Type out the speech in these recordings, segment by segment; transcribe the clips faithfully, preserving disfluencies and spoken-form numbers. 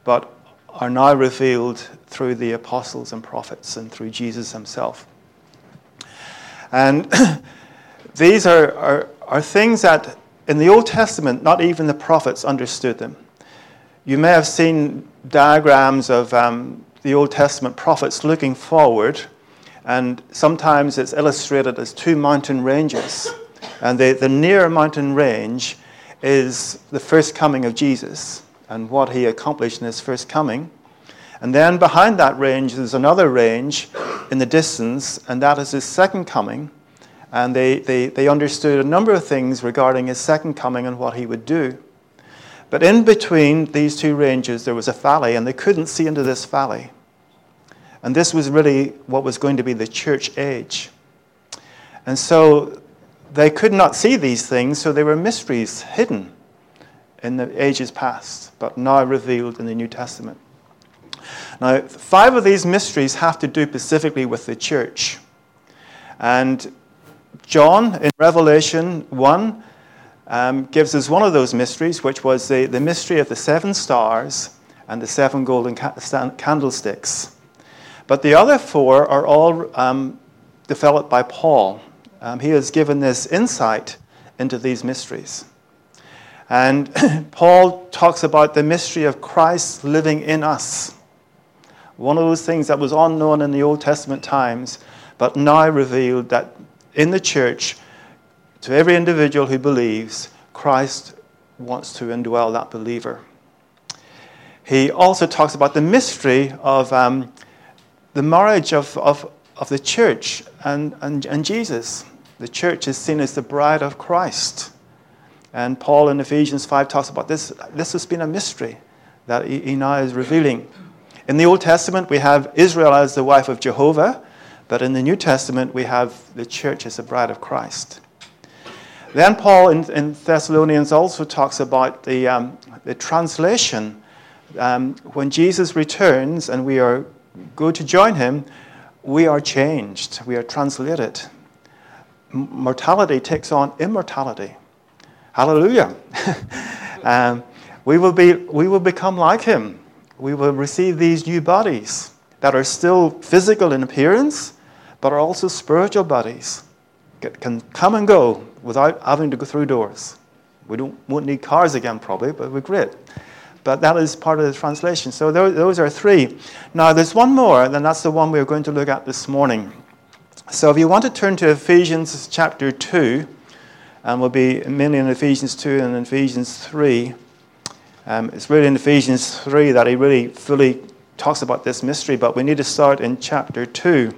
but are now revealed through the apostles and prophets and through Jesus himself. And these are, are, are things that in the Old Testament, not even the prophets understood them. You may have seen diagrams of um, the Old Testament prophets looking forward, and sometimes it's illustrated as two mountain ranges. And the, the near mountain range is the first coming of Jesus and what he accomplished in his first coming. And then behind that range is another range in the distance, and that is his second coming. And they, they, they understood a number of things regarding his second coming and what he would do. But in between these two ranges, there was a valley, and they couldn't see into this valley. And this was really what was going to be the church age. And so they could not see these things, so they were mysteries hidden in the ages past, but now revealed in the New Testament. Now, five of these mysteries have to do specifically with the church. And John, in Revelation one, um, gives us one of those mysteries, which was the, the mystery of the seven stars and the seven golden ca- candlesticks. But the other four are all um, developed by Paul. Um, he has given this insight into these mysteries. And Paul talks about the mystery of Christ living in us. One of those things that was unknown in the Old Testament times, but now revealed that in the church, to every individual who believes, Christ wants to indwell that believer. He also talks about the mystery of um, the marriage of, of, of the church and, and, and Jesus. The church is seen as the bride of Christ. And Paul in Ephesians five talks about this. This has been a mystery that he, he now is revealing. In the Old Testament, we have Israel as the wife of Jehovah, but in the New Testament, we have the church as the bride of Christ. Then Paul in, in Thessalonians also talks about the, um, the translation. Um, when Jesus returns and we are go to join him, we are changed. We are translated. M- mortality takes on immortality. Hallelujah. um, we will be. We will become like him. We will receive these new bodies that are still physical in appearance, but are also spiritual bodies. It can come and go without having to go through doors. We don't won't need cars again probably, but we're great. But that is part of the translation. So those are three. Now there's one more, and that's the one we're going to look at this morning. So if you want to turn to Ephesians chapter two, and we'll be mainly in Ephesians two and Ephesians three. Um, it's really in Ephesians three that he really fully talks about this mystery, but we need to start in chapter two.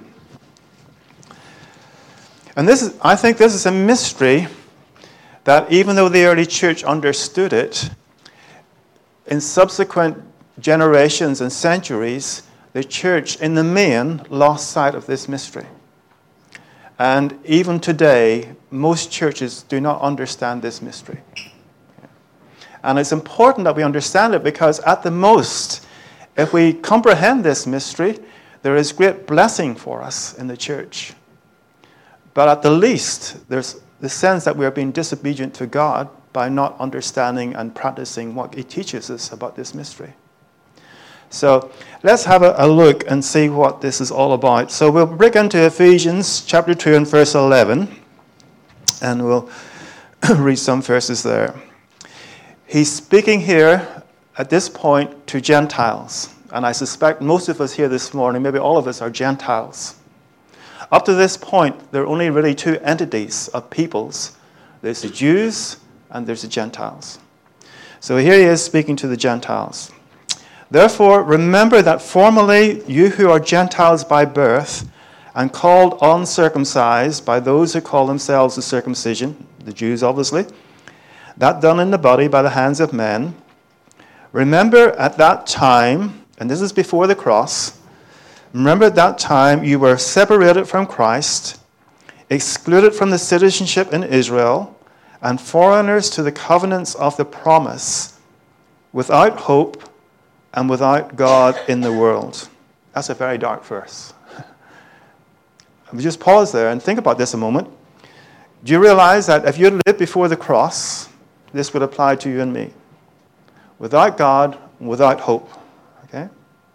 And this is, I think this is a mystery that even though the early church understood it, in subsequent generations and centuries, the church in the main lost sight of this mystery. And even today, most churches do not understand this mystery. And it's important that we understand it because at the most, if we comprehend this mystery, there is great blessing for us in the church. But at the least, there's the sense that we are being disobedient to God by not understanding and practicing what he teaches us about this mystery. So let's have a, a look and see what this is all about. So we'll break into Ephesians chapter two and verse eleven, and we'll read some verses there. He's speaking here at this point to Gentiles, and I suspect most of us here this morning, maybe all of us, are Gentiles. Up to this point, there are only really two entities of peoples. There's the Jews and there's the Gentiles. So here he is speaking to the Gentiles. Therefore, remember that formerly you who are Gentiles by birth and called uncircumcised by those who call themselves the circumcision, the Jews obviously, that done in the body by the hands of men, remember at that time, and this is before the cross, remember at that time you were separated from Christ, excluded from the citizenship in Israel, and foreigners to the covenants of the promise, without hope and without God in the world. That's a very dark verse. We just pause there and think about this a moment. Do you realize that if you had lived before the cross, this would apply to you and me? Without God, without hope. Okay?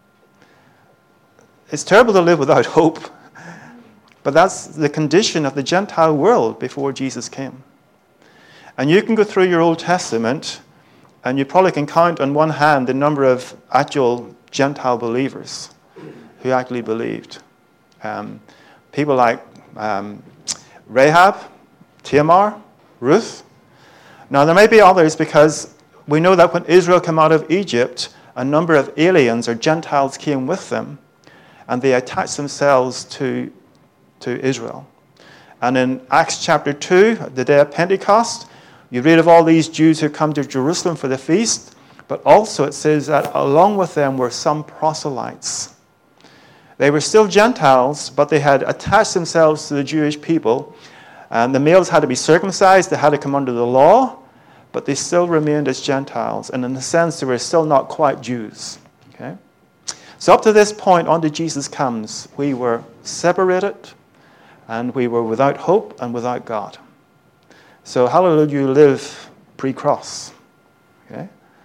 It's terrible to live without hope, but that's the condition of the Gentile world before Jesus came. And you can go through your Old Testament, and you probably can count on one hand the number of actual Gentile believers who actually believed. Um, people like um, Rahab, Tamar, Ruth. Now, there may be others, because we know that when Israel came out of Egypt, a number of aliens or Gentiles came with them, and they attached themselves to, to Israel. And in Acts chapter two, the day of Pentecost, you read of all these Jews who come to Jerusalem for the feast, but also it says that along with them were some proselytes. They were still Gentiles, but they had attached themselves to the Jewish people. And the males had to be circumcised, they had to come under the law, but they still remained as Gentiles. And in a sense, they were still not quite Jews. Okay? So up to this point, until Jesus comes, we were separated, and we were without hope and without God. So how will you live pre-cross? Okay?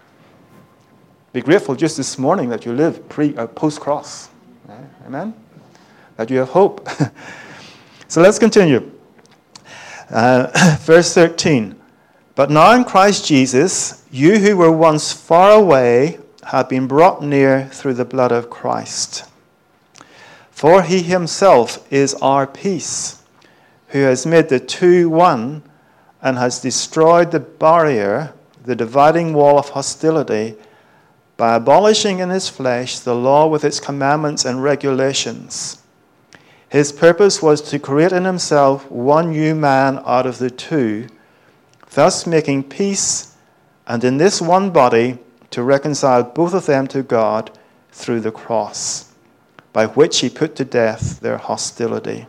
Be grateful just this morning that you live pre uh, post-cross. Okay? Amen? That you have hope. So let's continue. Uh, verse thirteen. But now in Christ Jesus, you who were once far away have been brought near through the blood of Christ. For he himself is our peace, who has made the two one, and has destroyed the barrier, the dividing wall of hostility, by abolishing in his flesh the law with its commandments and regulations. His purpose was to create in himself one new man out of the two, thus making peace, and in this one body to reconcile both of them to God through the cross, by which he put to death their hostility.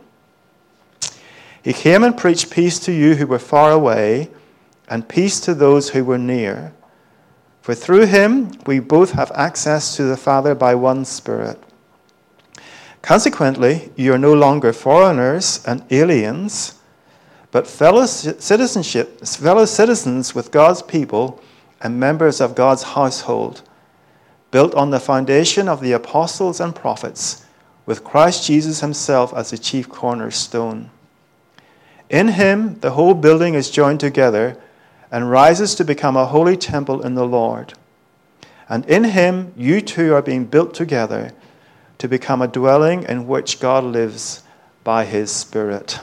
He came and preached peace to you who were far away, and peace to those who were near. For through him we both have access to the Father by one Spirit. Consequently, you are no longer foreigners and aliens, but fellow citizenship, fellow citizens with God's people and members of God's household, built on the foundation of the apostles and prophets, with Christ Jesus himself as the chief cornerstone. In him, the whole building is joined together and rises to become a holy temple in the Lord. And in him, you two are being built together to become a dwelling in which God lives by his Spirit.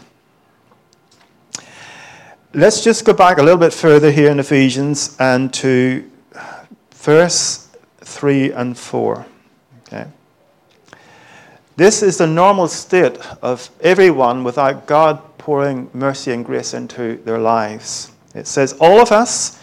Let's just go back a little bit further here in Ephesians and to verse three and four. Okay. This is the normal state of everyone without God pouring mercy and grace into their lives. It says, all of us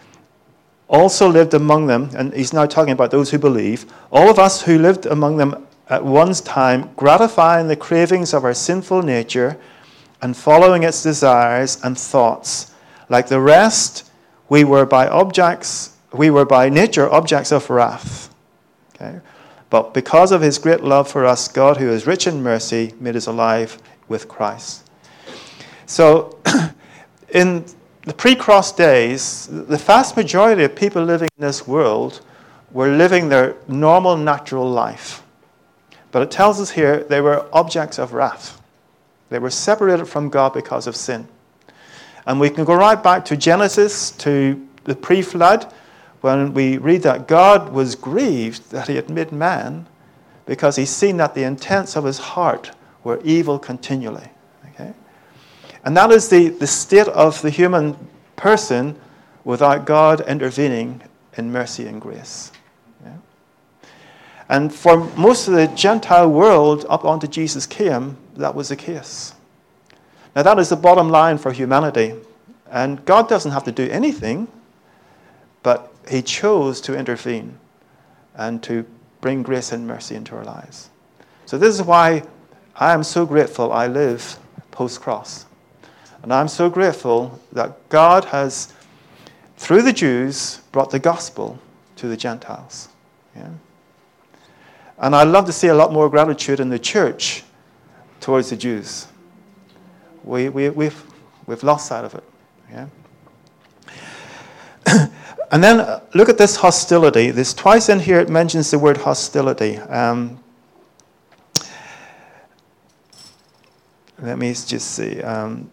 also lived among them, and he's now talking about those who believe, all of us who lived among them at one time, gratifying the cravings of our sinful nature and following its desires and thoughts. Like the rest, we were by objects, we were by nature objects of wrath. Okay? But because of his great love for us, God, who is rich in mercy, made us alive with Christ. So, in the pre-cross days, the vast majority of people living in this world were living their normal, natural life. But it tells us here they were objects of wrath. They were separated from God because of sin. And we can go right back to Genesis, to the pre-flood, when we read that God was grieved that he had made man because he's seen that the intents of his heart were evil continually. Okay? And that is the, the state of the human person without God intervening in mercy and grace. Yeah? And for most of the Gentile world, up until Jesus came, that was the case. Now that is the bottom line for humanity. And God doesn't have to do anything, but he chose to intervene and to bring grace and mercy into our lives. So this is why I am so grateful I live post-cross. And I'm so grateful that God has, through the Jews, brought the gospel to the Gentiles. Yeah? And I'd love to see a lot more gratitude in the church towards the Jews. We, we, we've, we've lost sight of it. Yeah? and then uh, look at this hostility. There's twice in here it mentions the word hostility. Um, let me just see. Um,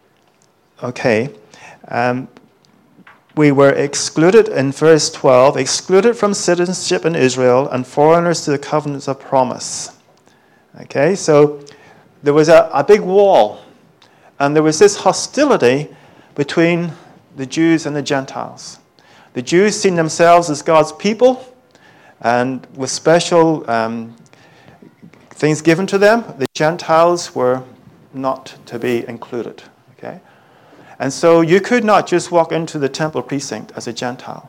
okay. Um, we were excluded in verse twelve, excluded from citizenship in Israel and foreigners to the covenants of promise. Okay, so there was a, a big wall, and there was this hostility between the Jews and the Gentiles. The Jews seen themselves as God's people, and with special um, things given to them. The Gentiles were not to be included. Okay, and so you could not just walk into the temple precinct as a Gentile.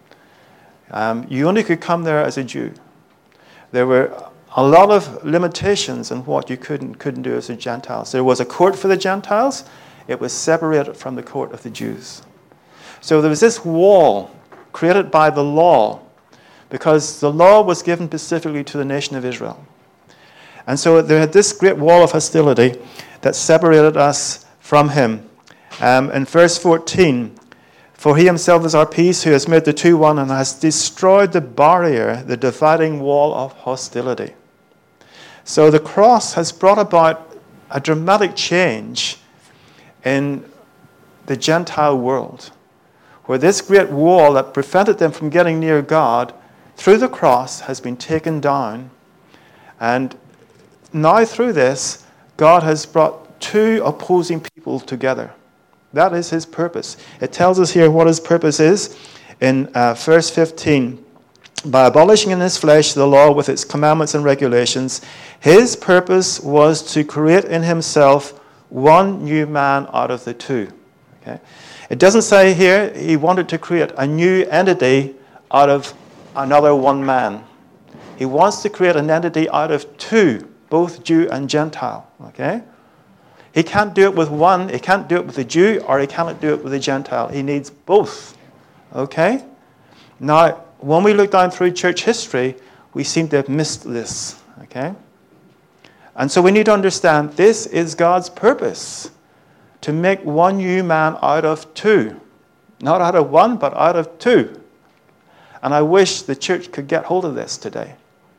Um, you only could come there as a Jew. There were a lot of limitations on what you could and couldn't do as a Gentile. So there was a court for the Gentiles. It was separated from the court of the Jews. So there was this wall created by the law, because the law was given specifically to the nation of Israel. And so there had this great wall of hostility that separated us from him. Um, in verse fourteen, for he himself is our peace, who has made the two one and has destroyed the barrier, the dividing wall of hostility. So the cross has brought about a dramatic change in the Gentile world, where this great wall that prevented them from getting near God through the cross has been taken down. And now through this, God has brought two opposing people together. That is his purpose. It tells us here what his purpose is in uh, verse fifteen. By abolishing in his flesh the law with its commandments and regulations, his purpose was to create in himself one new man out of the two. Okay? It doesn't say here he wanted to create a new entity out of another one man. He wants to create an entity out of two, both Jew and Gentile. Okay? He can't do it with one. He can't do it with a Jew, or he cannot do it with a Gentile. He needs both. Okay? Now, when we look down through church history, we seem to have missed this. Okay? And so we need to understand this is God's purpose, to make one new man out of two. Not out of one, but out of two. And I wish the church could get hold of this today.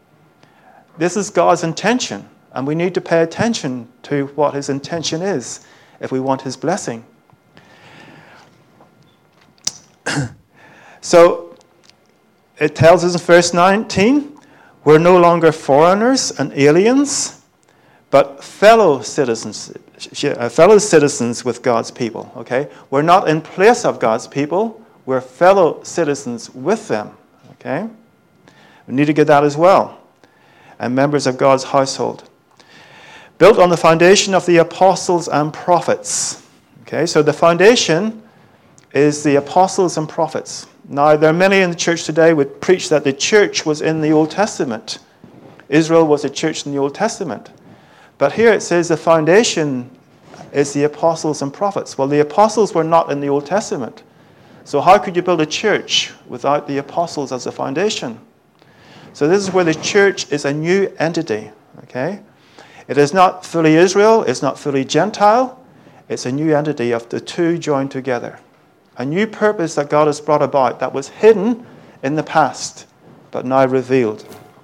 This is God's intention, and we need to pay attention to what his intention is if we want his blessing. So it tells us in verse nineteen, we're no longer foreigners and aliens, but fellow citizens, fellow citizens with God's people. Okay, we're not in place of God's people. We're fellow citizens with them. Okay, we need to get that as well. And members of God's household, built on the foundation of the apostles and prophets. Okay, so the foundation is the apostles and prophets. Now, there are many in the church today who would preach that the church was in the Old Testament. Israel was a church in the Old Testament. But here it says the foundation is the apostles and prophets. Well, the apostles were not in the Old Testament. So how could you build a church without the apostles as a foundation? So this is where the church is a new entity. Okay? It is not fully Israel, it's not fully Gentile. It's a new entity of the two joined together. A new purpose that God has brought about that was hidden in the past, but now revealed.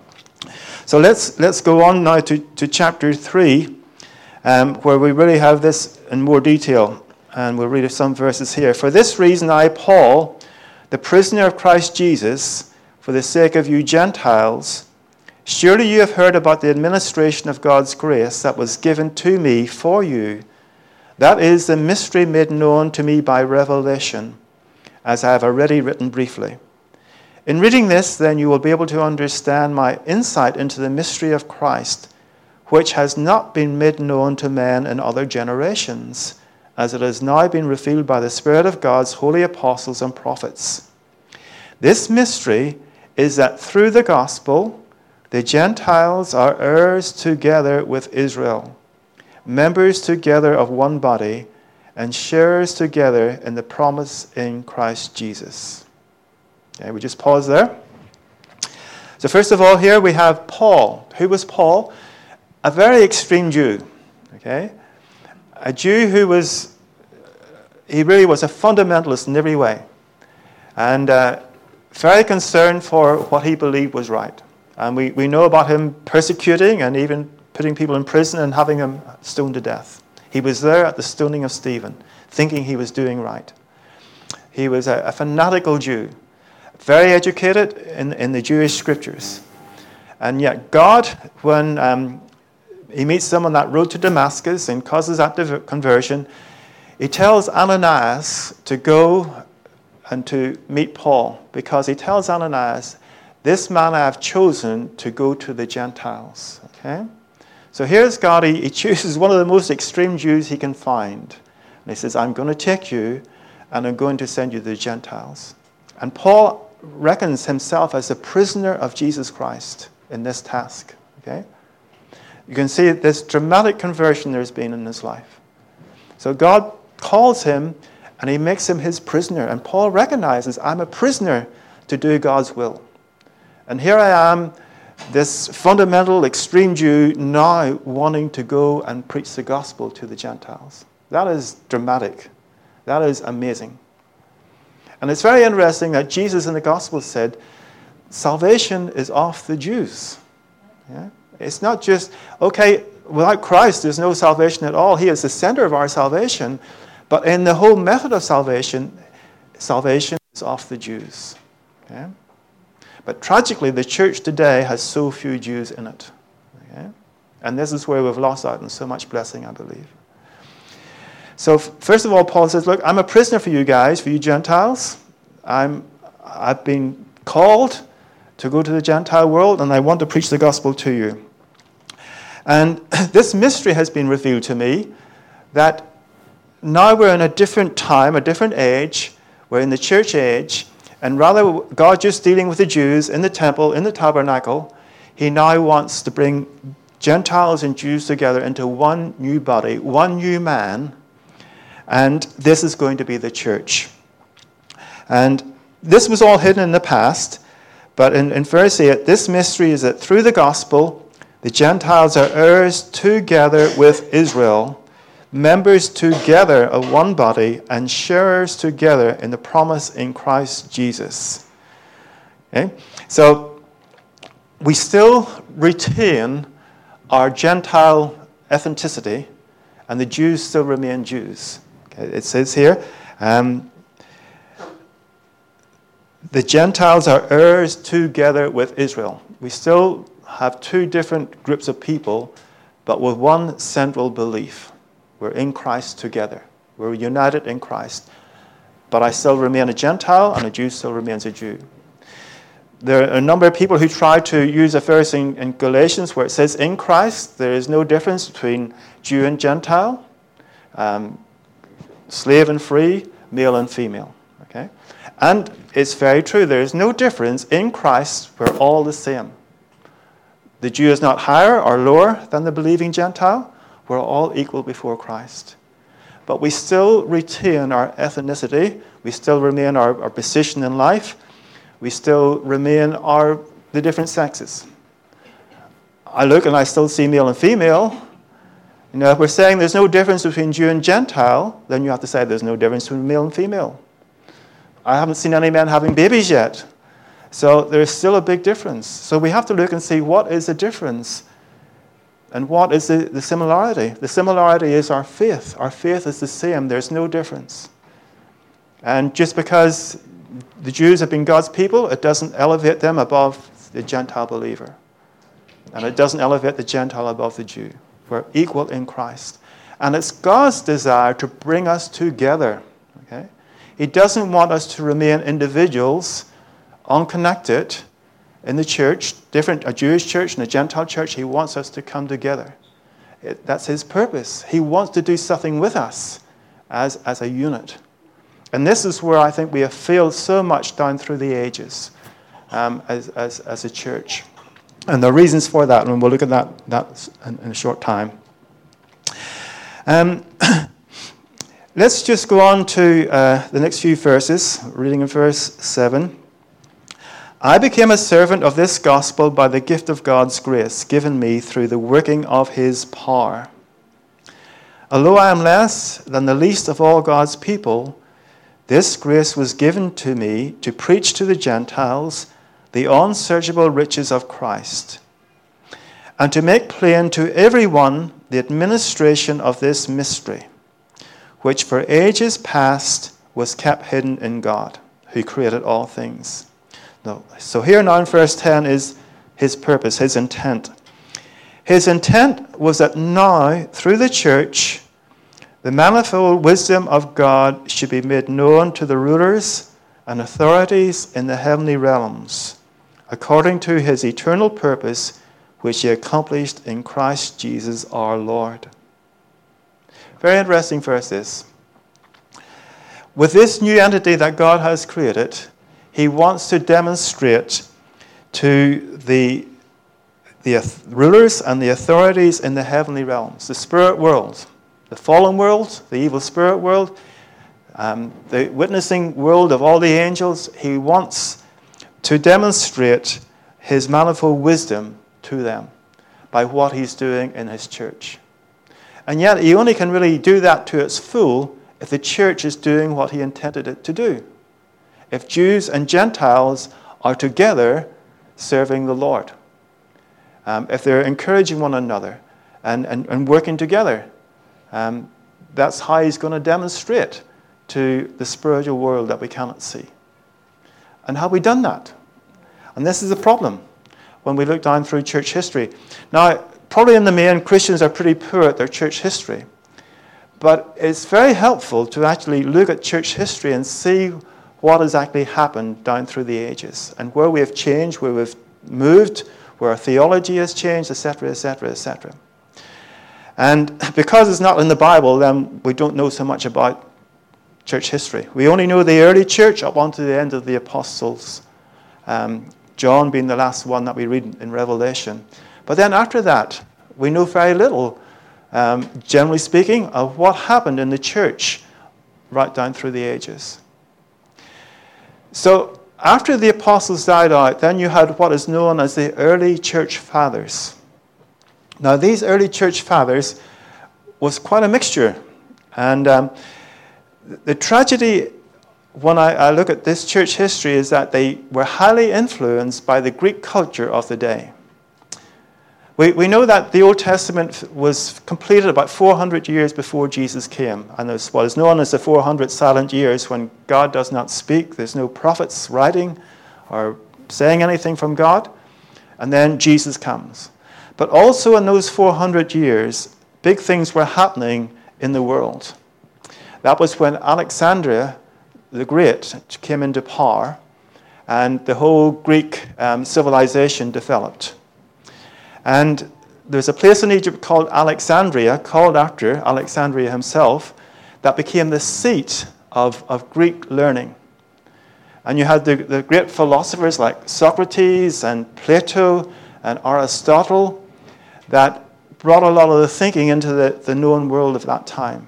So let's let's go on now to, to chapter three, um, where we really have this in more detail. And we'll read some verses here. For this reason I, Paul, the prisoner of Christ Jesus, for the sake of you Gentiles, surely you have heard about the administration of God's grace that was given to me for you. That is the mystery made known to me by revelation, as I have already written briefly. In reading this, then, you will be able to understand my insight into the mystery of Christ, which has not been made known to men in other generations, as it has now been revealed by the Spirit of God's holy apostles and prophets. This mystery is that through the gospel, the Gentiles are heirs together with Israel, members together of one body, and sharers together in the promise in Christ Jesus. Okay, we just pause there. So first of all, here we have Paul. Who was Paul? A very extreme Jew. Okay, a Jew who was, he really was a fundamentalist in every way. and uh, very concerned for what he believed was right. And we, we know about him persecuting and even putting people in prison and having them stoned to death. He was there at the stoning of Stephen, thinking he was doing right. He was a, a fanatical Jew, very educated in, in the Jewish scriptures. And yet God, when um, he meets them on that road to Damascus and causes that div- conversion, he tells Ananias to go and to meet Paul, because he tells Ananias, this man I have chosen to go to the Gentiles. Okay? So here's God, he, he chooses one of the most extreme Jews he can find. And he says, I'm going to take you and I'm going to send you to the Gentiles. And Paul reckons himself as a prisoner of Jesus Christ in this task. Okay? You can see this dramatic conversion there's been in his life. So God calls him and he makes him his prisoner. And Paul recognizes, I'm a prisoner to do God's will. And here I am, this fundamental, extreme Jew, now wanting to go and preach the gospel to the Gentiles. That is dramatic. That is amazing. And it's very interesting that Jesus in the gospel said, salvation is of the Jews. Yeah? It's not just, okay, without Christ there's no salvation at all. He is the center of our salvation. But in the whole method of salvation, salvation is of the Jews. Okay? But tragically, the church today has so few Jews in it. Okay? And this is where we've lost out on so much blessing, I believe. So first of all, Paul says, look, I'm a prisoner for you guys, for you Gentiles. I'm, I've been called to go to the Gentile world, and I want to preach the gospel to you. And this mystery has been revealed to me, that now we're in a different time, a different age. We're in the church age. And rather, God just dealing with the Jews in the temple, in the tabernacle, he now wants to bring Gentiles and Jews together into one new body, one new man. And this is going to be the church. And this was all hidden in the past. But in, in verse eight, this mystery is that through the gospel, the Gentiles are heirs together with Israel, members together of one body, and sharers together in the promise in Christ Jesus. Okay? So we still retain our Gentile ethnicity, and the Jews still remain Jews. Okay? It says here, um, the Gentiles are heirs together with Israel. We still have two different groups of people, but with one central belief. We're in Christ together. We're united in Christ. But I still remain a Gentile, and a Jew still remains a Jew. There are a number of people who try to use a verse in, in Galatians where it says, in Christ, there is no difference between Jew and Gentile, um, slave and free, male and female. Okay? And it's very true. There is no difference. In Christ, we're all the same. The Jew is not higher or lower than the believing Gentile. We're all equal before Christ. But we still retain our ethnicity. We still remain our, our position in life. We still remain our the different sexes. I look and I still see male and female. You know, if we're saying there's no difference between Jew and Gentile, then you have to say there's no difference between male and female. I haven't seen any men having babies yet. So there's still a big difference. So we have to look and see what is the difference. And what is the, the similarity? The similarity is our faith. Our faith is the same. There's no difference. And just because the Jews have been God's people, it doesn't elevate them above the Gentile believer. And it doesn't elevate the Gentile above the Jew. We're equal in Christ. And it's God's desire to bring us together. Okay? He doesn't want us to remain individuals, unconnected, in the church, different, a Jewish church and a Gentile church. He wants us to come together. It, that's his purpose. He wants to do something with us as, as a unit. And this is where I think we have failed so much down through the ages um, as, as, as a church. And the reasons for that, and we'll look at that, that in, in a short time. Um, let's just go on to uh, the next few verses, reading in verse seven. I became a servant of this gospel by the gift of God's grace given me through the working of his power. Although I am less than the least of all God's people, This grace was given to me to preach to the Gentiles the unsearchable riches of Christ, and to make plain to everyone the administration of this mystery, which for ages past was kept hidden in God, who created all things. No. So here now in verse ten is his purpose, his intent. His intent was that now, through the church, the manifold wisdom of God should be made known to the rulers and authorities in the heavenly realms, according to his eternal purpose, which he accomplished in Christ Jesus our Lord. Very interesting verse this. With this new entity that God has created, he wants to demonstrate to the, the rulers and the authorities in the heavenly realms, the spirit world, the fallen world, the evil spirit world, um, the witnessing world of all the angels. He wants to demonstrate his manifold wisdom to them by what he's doing in his church. And yet he only can really do that to its full if the church is doing what he intended it to do. If Jews and Gentiles are together serving the Lord. Um, if they're encouraging one another and, and, and working together. Um, that's how he's going to demonstrate to the spiritual world that we cannot see. And have we done that? And this is the problem when we look down through church history. Now, probably in the main, Christians are pretty poor at their church history. But it's very helpful to actually look at church history and see what has actually happened down through the ages and where we have changed, where we've moved, where our theology has changed, et cetera, et cetera, et cetera. And because it's not in the Bible, then we don't know so much about church history. We only know the early church up onto the end of the apostles, um, John being the last one that we read in Revelation. But then after that, we know very little, um, generally speaking, of what happened in the church right down through the ages. So after the apostles died out, then you had what is known as the early church fathers. Now, these early church fathers was quite a mixture. And um, the tragedy, when I, I look at this church history, is that they were highly influenced by the Greek culture of the day. We, we know that the Old Testament was completed about four hundred years before Jesus came. And there's what is known as the four hundred silent years when God does not speak. There's no prophets writing or saying anything from God. And then Jesus comes. But also in those four hundred years, big things were happening in the world. That was when Alexander the Great came into power and the whole Greek um, civilization developed. And there's a place in Egypt called Alexandria, called after Alexandria himself, that became the seat of, of Greek learning. And you had the, the great philosophers like Socrates and Plato and Aristotle that brought a lot of the thinking into the, the known world of that time.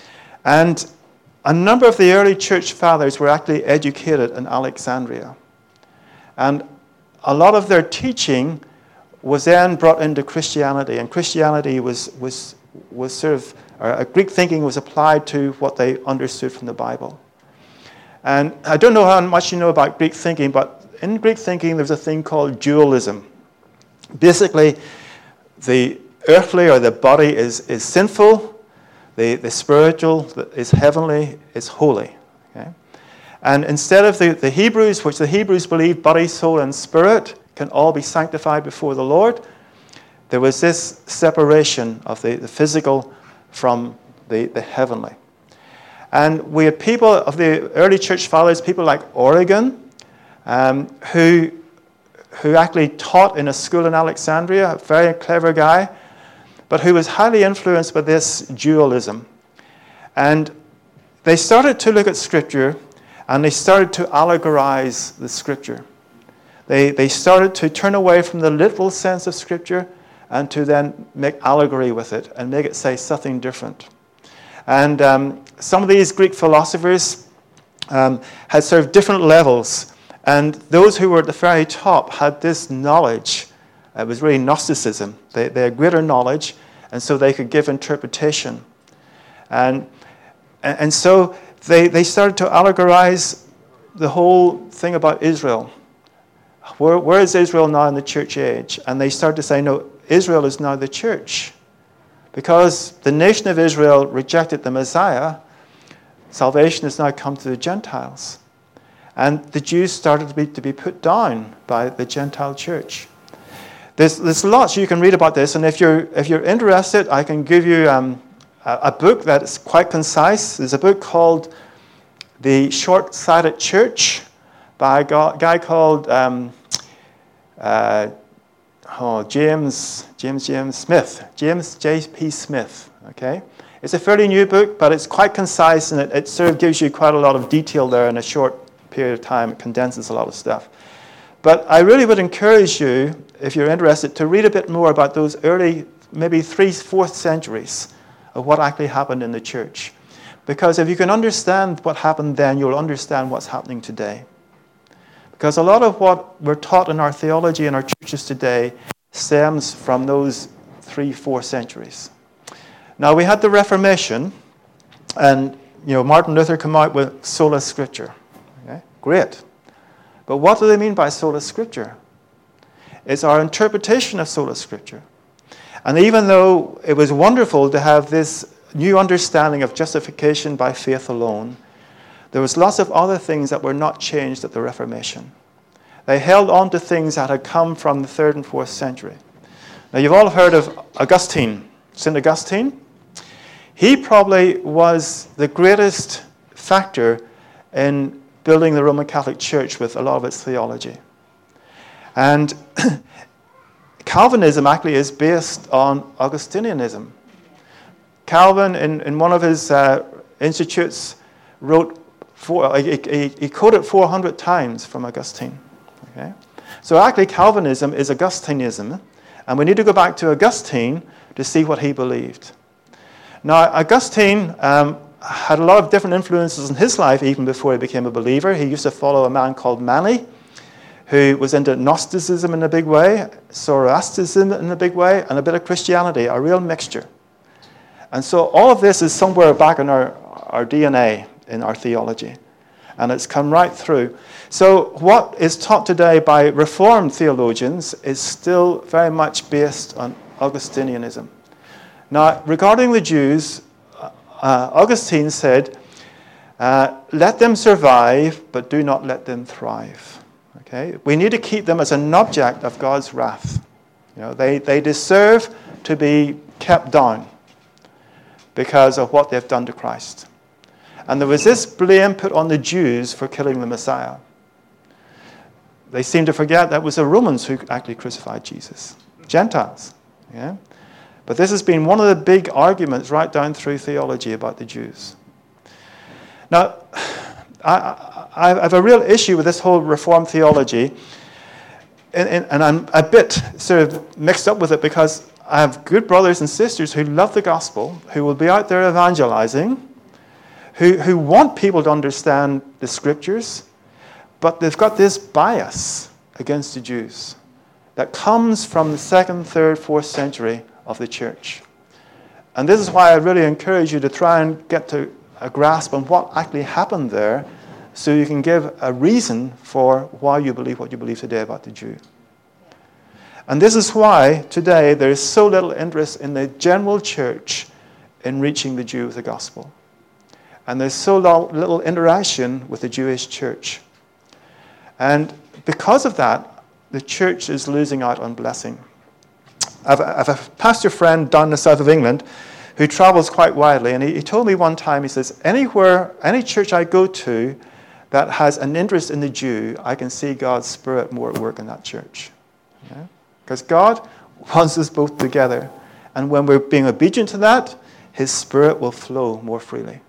And a number of the early church fathers were actually educated in Alexandria. And a lot of their teaching was then brought into Christianity. And Christianity was, was, was sort of, or Greek thinking was applied to what they understood from the Bible. And I don't know how much you know about Greek thinking, but in Greek thinking there's a thing called dualism. Basically, the earthly or the body is, is sinful, the, the spiritual is heavenly, is holy. Okay? And instead of the, the Hebrews, which the Hebrews believed body, soul, and spirit can all be sanctified before the Lord, there was this separation of the, the physical from the, the heavenly. And we had people of the early church fathers, people like Origen, um, who, who actually taught in a school in Alexandria, a very clever guy, but who was highly influenced by this dualism. And they started to look at Scripture, and they started to allegorize the Scripture. They, they started to turn away from the literal sense of Scripture and to then make allegory with it and make it say something different. And um, some of these Greek philosophers um, had sort of different levels. And those who were at the very top had this knowledge. It was really Gnosticism. They, they had greater knowledge, and so they could give interpretation. And, and so they, they started to allegorize the whole thing about Israel. Where, where is Israel now in the church age? And they started to say, no, Israel is now the church. Because the nation of Israel rejected the Messiah, salvation has now come to the Gentiles. And the Jews started to be, to be put down by the Gentile church. There's, there's lots you can read about this, and if you're, if you're interested, I can give you um, a, a book that is quite concise. There's a book called The Short-Sighted Church by a guy called um, uh, oh, James, James, James Smith, James J P Smith, okay? It's a fairly new book, but it's quite concise, and it, it sort of gives you quite a lot of detail there in a short period of time. It condenses a lot of stuff. But I really would encourage you, if you're interested, to read a bit more about those early, maybe three, fourth centuries of what actually happened in the church. Because if you can understand what happened then, you'll understand what's happening today. Because a lot of what we're taught in our theology in our churches today stems from those three, four centuries. Now, we had the Reformation, and you know Martin Luther came out with sola scriptura. Okay? Great. But what do they mean by sola scriptura? It's our interpretation of sola scriptura. And even though it was wonderful to have this new understanding of justification by faith alone, there was lots of other things that were not changed at the Reformation. They held on to things that had come from the third and fourth century. Now, you've all heard of Augustine, Saint Augustine. He probably was the greatest factor in building the Roman Catholic Church with a lot of its theology. And Calvinism actually is based on Augustinianism. Calvin, in, in one of his uh, institutes, wrote, four, he, he, he quoted four hundred times from Augustine. Okay? So actually Calvinism is Augustinianism, and we need to go back to Augustine to see what he believed. Now, Augustine um, had a lot of different influences in his life even before he became a believer. He used to follow a man called Mani, who was into Gnosticism in a big way, Zoroastrianism in a big way, and a bit of Christianity, a real mixture. And so all of this is somewhere back in our, our D N A, in our theology. And it's come right through. So what is taught today by Reformed theologians is still very much based on Augustinianism. Now, regarding the Jews, uh, Augustine said, uh, let them survive, but do not let them thrive. Okay? We need to keep them as an object of God's wrath. You know, they, they deserve to be kept down because of what they've done to Christ. And there was this blame put on the Jews for killing the Messiah. They seem to forget that it was the Romans who actually crucified Jesus. Gentiles. Yeah? But this has been one of the big arguments right down through theology about the Jews. Now, I, I, I have a real issue with this whole Reformed theology, and, and, and I'm a bit sort of mixed up with it because I have good brothers and sisters who love the gospel, who will be out there evangelizing, who, who want people to understand the scriptures, but they've got this bias against the Jews that comes from the second, third, fourth century of the church. And this is why I really encourage you to try and get to a grasp on what actually happened there so you can give a reason for why you believe what you believe today about the Jew. And this is why today there is so little interest in the general church in reaching the Jew with the gospel. And there's so little interaction with the Jewish church. And because of that, the church is losing out on blessing. I have, a, I have a pastor friend down in the south of England who travels quite widely, and he, he told me one time, he says, anywhere, any church I go to that has an interest in the Jew, I can see God's Spirit more at work in that church. Yeah? Because God wants us both together. And when we're being obedient to that, His Spirit will flow more freely.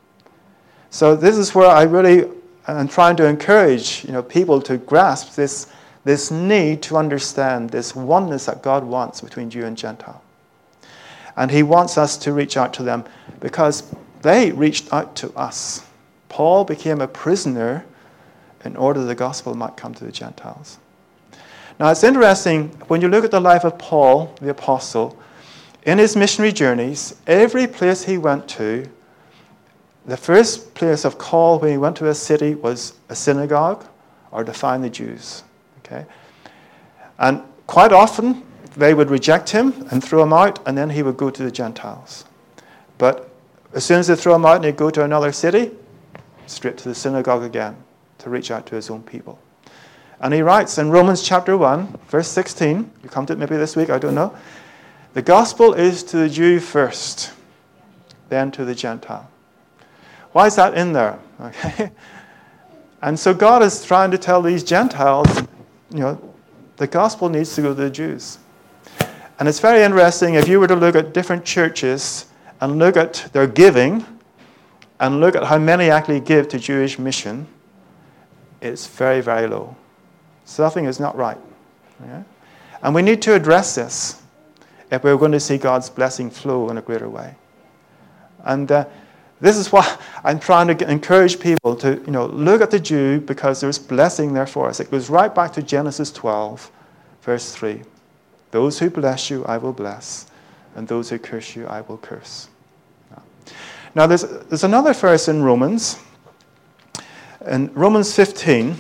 So this is where I really am trying to encourage you know, people to grasp this This need to understand this oneness that God wants between Jew and Gentile. And He wants us to reach out to them because they reached out to us. Paul became a prisoner in order the gospel might come to the Gentiles. Now it's interesting, when you look at the life of Paul, the apostle, in his missionary journeys, every place he went to, the first place of call when he went to a city was a synagogue or to find the Jews. Okay? And quite often, they would reject him and throw him out, and then he would go to the Gentiles. But as soon as they throw him out and he'd go to another city, straight to the synagogue again to reach out to his own people. And he writes in Romans chapter one, verse sixteen, you come to it maybe this week, I don't know. The gospel is to the Jew first, then to the Gentile. Why is that in there? Okay. And so God is trying to tell these Gentiles, you know, the gospel needs to go to the Jews. And it's very interesting, if you were to look at different churches and look at their giving and look at how many actually give to Jewish mission, it's very, very low. Something is not right. Okay? And we need to address this if we're going to see God's blessing flow in a greater way. And uh, this is why I'm trying to encourage people to, you know, look at the Jew, because there's blessing there for us. It goes right back to Genesis twelve, verse three. Those who bless you, I will bless, and those who curse you, I will curse. Now, there's, there's another verse in Romans, in Romans fifteen.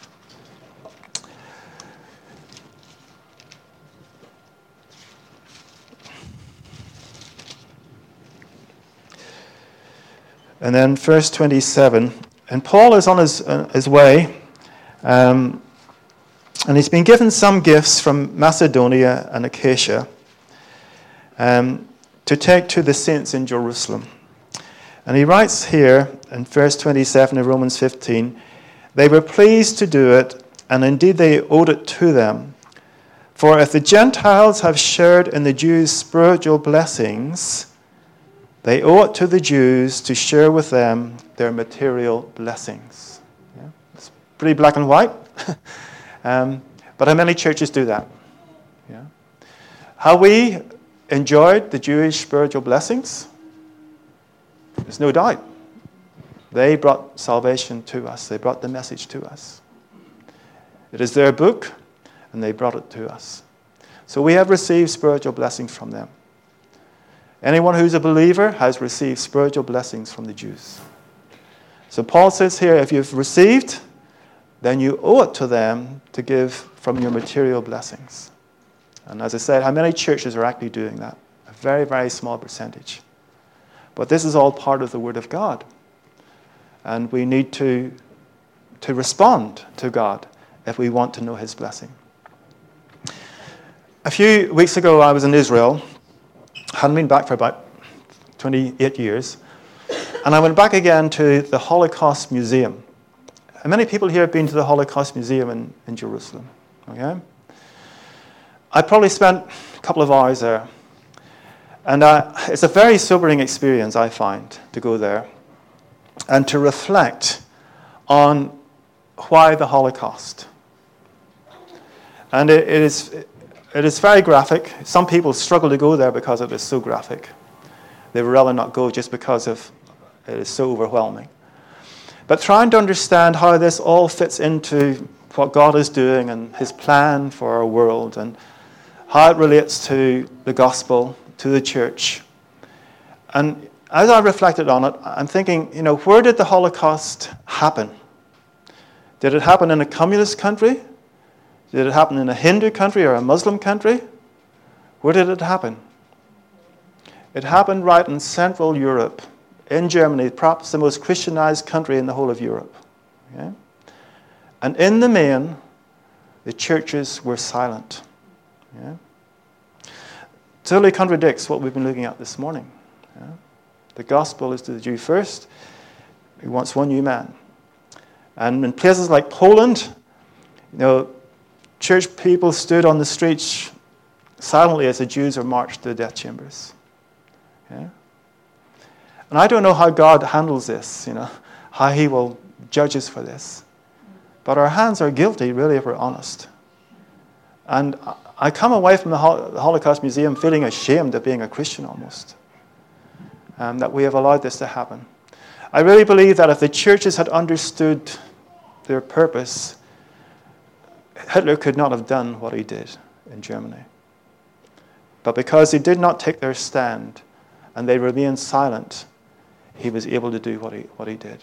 And then verse twenty-seven. And Paul is on his, uh, his way, um, and he's been given some gifts from Macedonia and Achaia um, to take to the saints in Jerusalem. And he writes here in verse twenty-seven of Romans fifteen, they were pleased to do it, and indeed they owed it to them. For if the Gentiles have shared in the Jews' spiritual blessings, they owe it to the Jews to share with them their material blessings. Yeah? It's pretty black and white. um, but how many churches do that? Yeah? How we enjoyed the Jewish spiritual blessings? There's no doubt. They brought salvation to us. They brought the message to us. It is their book, and they brought it to us. So we have received spiritual blessings from them. Anyone who's a believer has received spiritual blessings from the Jews. So Paul says here, if you've received, then you owe it to them to give from your material blessings. And as I said, how many churches are actually doing that? A very, very small percentage. But this is all part of the Word of God. And we need to, to respond to God if we want to know His blessing. A few weeks ago, I was in Israel. Hadn't been back for about twenty-eight years. And I went back again to the Holocaust Museum. And many people here have been to the Holocaust Museum in, in Jerusalem. Okay? I probably spent a couple of hours there. And uh, it's a very sobering experience, I find, to go there and to reflect on why the Holocaust. And it, it is... It is very graphic. Some people struggle to go there because it is so graphic. They would rather not go just because of it is so overwhelming. But trying to understand how this all fits into what God is doing and His plan for our world and how it relates to the gospel, to the church. And as I reflected on it, I'm thinking, you know, where did the Holocaust happen? Did it happen in a communist country? Did it happen in a Hindu country or a Muslim country? Where did it happen? It happened right in Central Europe, in Germany, perhaps the most Christianized country in the whole of Europe. Okay? And in the main, the churches were silent. Yeah? Totally contradicts what we've been looking at this morning. Yeah? The gospel is to the Jew first, he wants one new man. And in places like Poland, you know, church people stood on the streets silently as the Jews were marched to the death chambers. Yeah? And I don't know how God handles this, you know, how He will judge us for this. But our hands are guilty, really, if we're honest. And I come away from the Holocaust Museum feeling ashamed of being a Christian almost, um, that we have allowed this to happen. I really believe that if the churches had understood their purpose, Hitler could not have done what he did in Germany. But because they did not take their stand and they remained silent, he was able to do what he, what he did.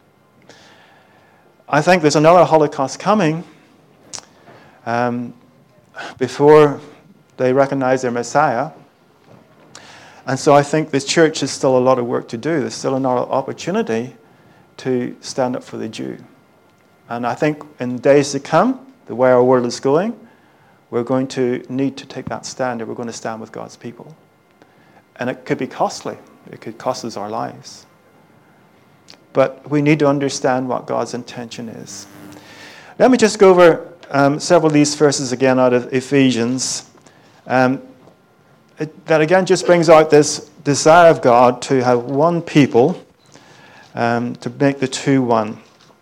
I think there's another Holocaust coming um, before they recognize their Messiah. And so I think the church has still a lot of work to do. There's still another opportunity to stand up for the Jew. And I think in days to come, the way our world is going, we're going to need to take that stand, and we're going to stand with God's people. And it could be costly. It could cost us our lives. But we need to understand what God's intention is. Let me just go over um, several of these verses again out of Ephesians. Um, it, that again just brings out this desire of God to have one people, um, to make the two one.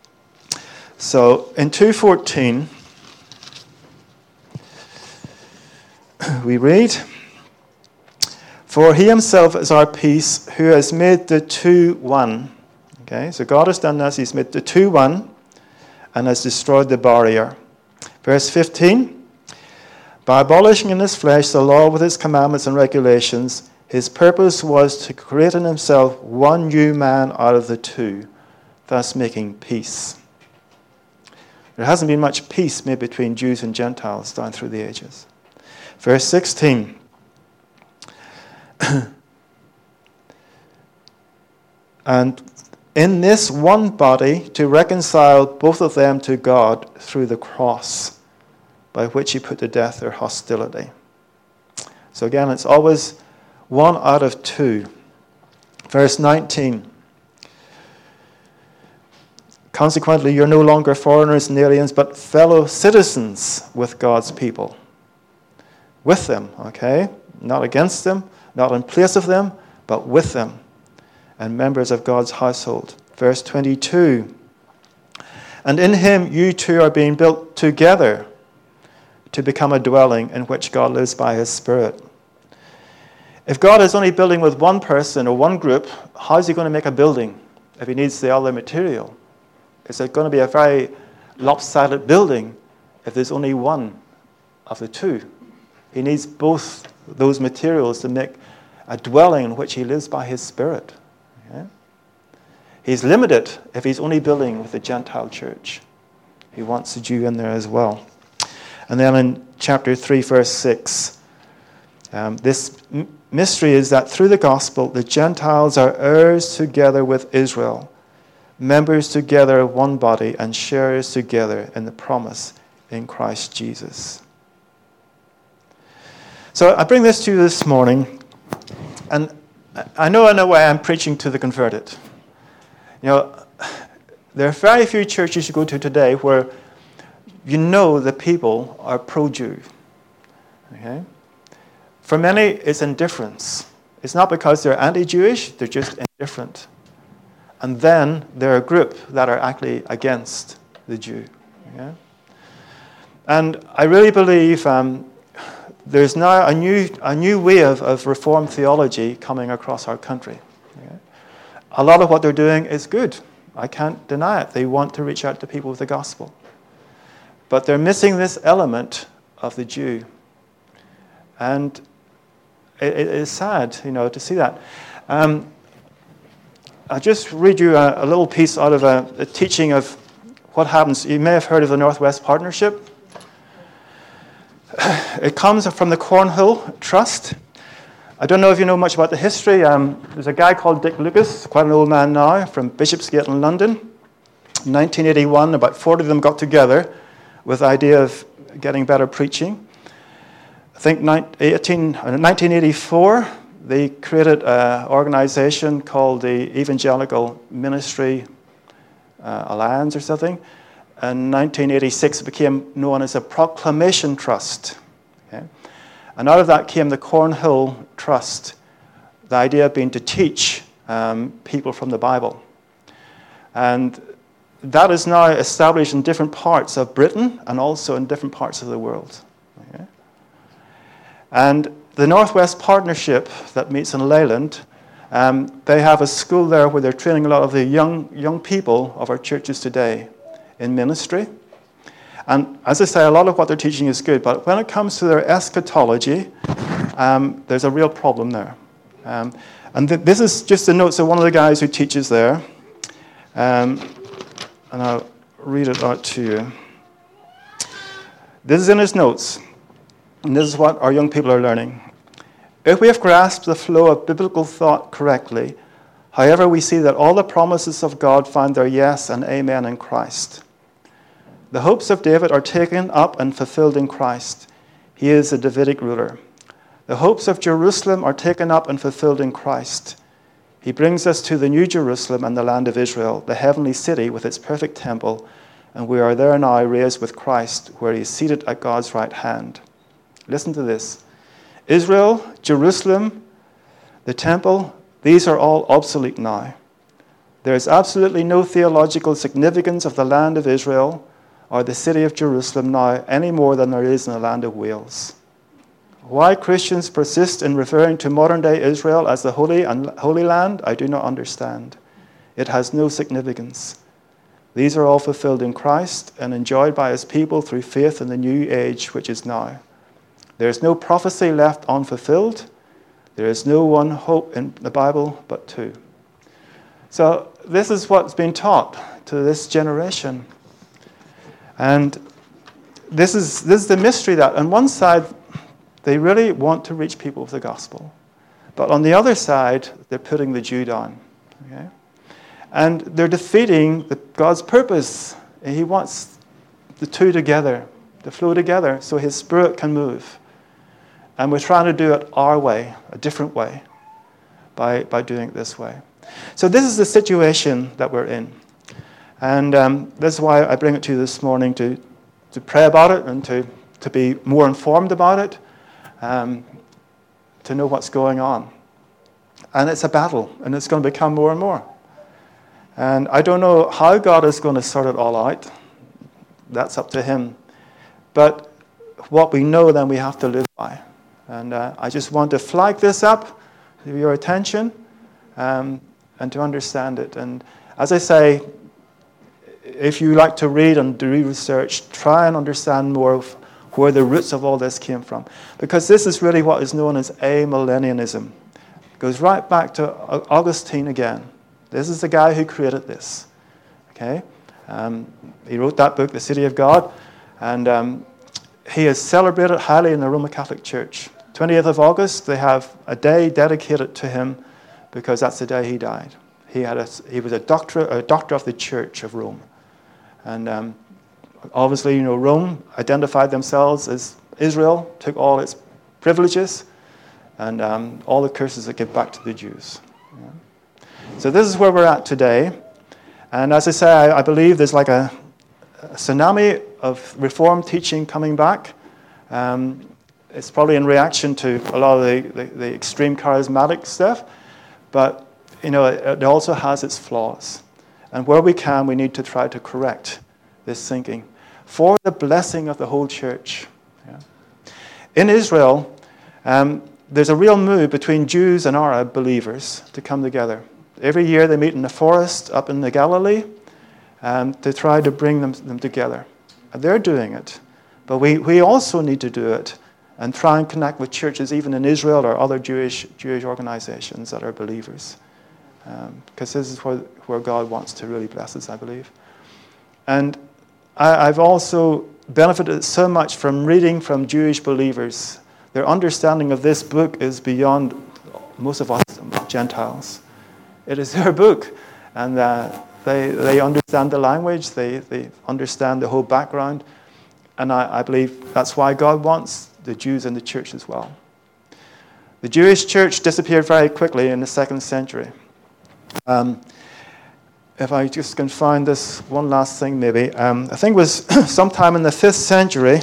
So in two fourteen, we read, "For he himself is our peace, who has made the two one." Okay, so God has done this. He's made the two one and has destroyed the barrier. Verse fifteen, "By abolishing in his flesh the law with its commandments and regulations, his purpose was to create in himself one new man out of the two, thus making peace." There hasn't been much peace made between Jews and Gentiles down through the ages. Verse sixteen, "And in this one body to reconcile both of them to God through the cross, by which he put to death their hostility." So again, it's always one out of two. Verse nineteen, "Consequently, you're no longer foreigners and aliens, but fellow citizens with God's people." With them, okay? Not against them, not in place of them, but with them. And members of God's household. Verse twenty-two, "And in him you two are being built together to become a dwelling in which God lives by his Spirit." If God is only building with one person or one group, how is he going to make a building if he needs the other material? Is it going to be a very lopsided building if there's only one of the two? He needs both those materials to make a dwelling in which he lives by his Spirit. Okay? He's limited if he's only building with the Gentile church. He wants the Jew in there as well. And then in chapter three, verse six, um, this m- mystery is that through the gospel, the Gentiles are heirs together with Israel, members together of one body, and sharers together in the promise in Christ Jesus. So I bring this to you this morning, and I know in a way I'm preaching to the converted. You know, there are very few churches you go to today where you know the people are pro-Jew. Okay? For many, it's indifference. It's not because they're anti-Jewish, they're just indifferent. And then there are a group that are actually against the Jew. Okay? And I really believe um, there's now a new a new way of, of Reformed theology coming across our country. Okay? A lot of what they're doing is good. I can't deny it. They want to reach out to people with the gospel. But they're missing this element of the Jew. And it, it is sad, you know, to see that. Um, I'll just read you a, a little piece out of a, a teaching of what happens. You may have heard of the Northwest Partnership. It comes from the Cornhill Trust. I don't know if you know much about the history. Um, there's a guy called Dick Lucas, quite an old man now, from Bishopsgate in London. In nineteen eighty-one, about forty of them got together with the idea of getting better preaching. I think nineteen eighty-four, they created an organization called the Evangelical Ministry uh, Alliance or something. In nineteen eighty-six, it became known as a Proclamation Trust. Okay? And out of that came the Cornhill Trust, the idea being to teach um, people from the Bible. And that is now established in different parts of Britain and also in different parts of the world. Okay? And the Northwest Partnership that meets in Leyland, um, they have a school there where they're training a lot of the young young people of our churches today in ministry. And as I say, a lot of what they're teaching is good, but when it comes to their eschatology, um, there's a real problem there. Um, And th- this is just the notes of one of the guys who teaches there. Um, and I'll read it out to you. This is in his notes. And this is what our young people are learning. If we have grasped the flow of biblical thought correctly, however, we see that all the promises of God find their yes and amen in Christ. The hopes of David are taken up and fulfilled in Christ. He is a Davidic ruler. The hopes of Jerusalem are taken up and fulfilled in Christ. He brings us to the New Jerusalem and the land of Israel, the heavenly city with its perfect temple, and we are there now raised with Christ, where he is seated at God's right hand. Listen to this. Israel, Jerusalem, the temple, these are all obsolete now. There is absolutely no theological significance of the land of Israel or the city of Jerusalem now any more than there is in the land of Wales. Why Christians persist in referring to modern-day Israel as the Holy and Holy Land, I do not understand. It has no significance. These are all fulfilled in Christ and enjoyed by his people through faith in the new age which is now. There is no prophecy left unfulfilled. There is no one hope in the Bible but two. So this is what's been taught to this generation. And this is, this is the mystery that on one side, they really want to reach people with the gospel. But on the other side, they're putting the Jew down. Okay? And they're defeating the, God's purpose. He wants the two together, to flow together, so his spirit can move. And we're trying to do it our way, a different way, by, by doing it this way. So this is the situation that we're in. And um, this is why I bring it to you this morning, to, to pray about it and to, to be more informed about it, um, to know what's going on. And it's a battle, and it's going to become more and more. And I don't know how God is going to sort it all out. That's up to him. But what we know, then we have to live by. And uh, I just want to flag this up to your attention um, and to understand it. And as I say, if you like to read and do research, try and understand more of where the roots of all this came from. Because this is really what is known as amillennialism. It goes right back to Augustine again. This is the guy who created this. Okay, um, he wrote that book, The City of God, and um, he is celebrated highly in the Roman Catholic Church. twentieth of August, they have a day dedicated to him because that's the day he died. He had a, he was a doctor, a doctor of the Church of Rome, and um, obviously, you know, Rome identified themselves as Israel, took all its privileges, and um, all the curses that give back to the Jews. Yeah. So this is where we're at today. And as I say, I, I believe there's like a, a tsunami of Reformed teaching coming back. Um, it's probably in reaction to a lot of the, the, the extreme charismatic stuff. But, you know, it, it also has its flaws. And where we can, we need to try to correct this thinking for the blessing of the whole church. Yeah. In Israel, um, there's a real move between Jews and Arab believers to come together. Every year they meet in the forest up in the Galilee um, to try to bring them, them together. And they're doing it. But we, we also need to do it and try and connect with churches even in Israel or other Jewish Jewish organizations that are believers. Um, because this is where, where God wants to really bless us, I believe. And I, I've also benefited so much from reading from Jewish believers. Their understanding of this book is beyond most of us Gentiles. It is their book, and uh, they they understand the language, they, they understand the whole background, and I, I believe that's why God wants the Jews in the church as well. The Jewish church disappeared very quickly in the second century. Um, if I just can find this one last thing maybe, um, I think it was sometime in the fifth century,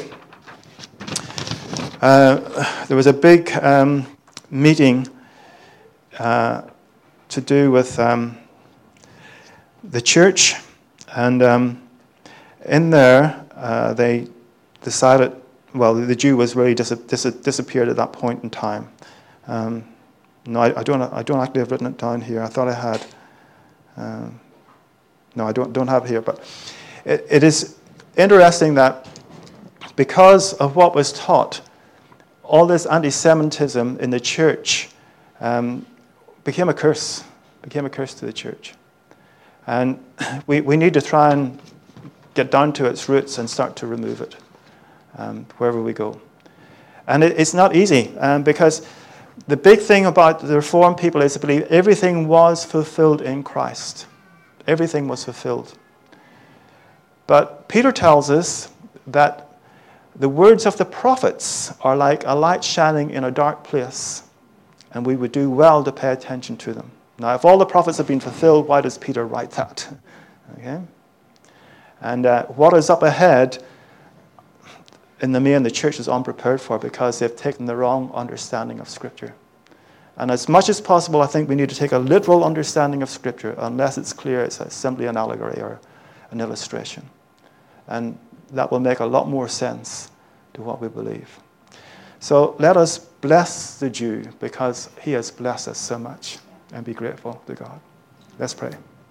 uh, there was a big um, meeting uh, to do with um, the church, and um, in there uh, they decided, well, the Jew was really dis- dis- disappeared at that point in time. Um, no, I, I don't. I don't actually have written it down here. I thought I had. Um, no, I don't. Don't have it here. But it, it is interesting that because of what was taught, all this anti-Semitism in the church. Um, became a curse, became a curse to the church. And we, we need to try and get down to its roots and start to remove it um, wherever we go. And it, it's not easy um, because the big thing about the Reformed people is to believe everything was fulfilled in Christ. Everything was fulfilled. But Peter tells us that the words of the prophets are like a light shining in a dark place, and we would do well to pay attention to them. Now, if all the prophets have been fulfilled, why does Peter write that? Okay? And uh, what is up ahead, in the main, the church is unprepared for because they've taken the wrong understanding of Scripture. And as much as possible, I think we need to take a literal understanding of Scripture, unless it's clear it's simply an allegory or an illustration. And that will make a lot more sense to what we believe. So let us bless the Jew because he has blessed us so much, and be grateful to God. Let's pray.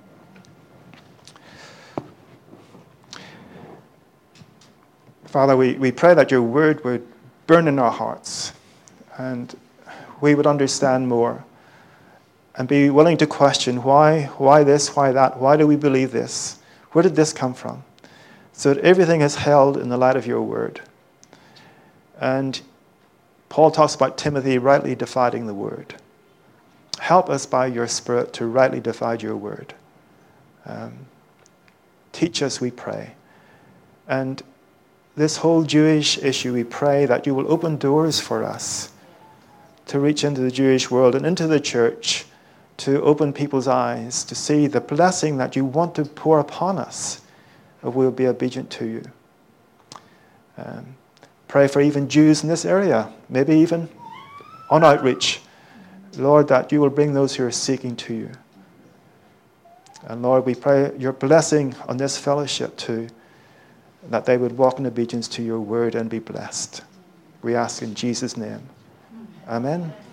Father, we, we pray that your word would burn in our hearts and we would understand more and be willing to question why, why this, why that, why do we believe this? Where did this come from? So that everything is held in the light of your word. And Paul talks about Timothy rightly dividing the word. Help us by your Spirit to rightly divide your word. Um, teach us, we pray. And this whole Jewish issue, we pray that you will open doors for us to reach into the Jewish world and into the church, to open people's eyes, to see the blessing that you want to pour upon us if we'll be obedient to you. Um, pray for even Jews in this area, maybe even on outreach. Lord, that you will bring those who are seeking to you. And Lord, we pray your blessing on this fellowship too, that they would walk in obedience to your word and be blessed. We ask in Jesus' name. Amen.